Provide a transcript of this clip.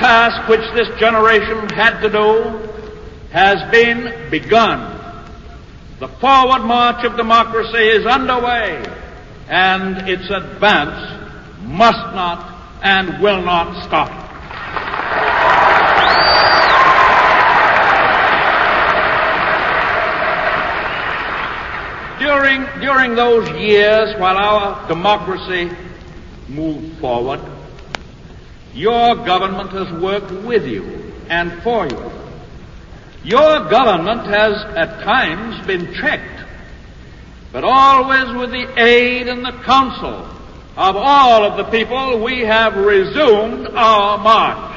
task which this generation had to do has been begun. The forward march of democracy is underway, and its advance must not and will not stop. During those years while our democracy moved forward, your government has worked with you and for you. Your government has at times been checked, but always with the aid and the counsel of all of the people, we have resumed our march.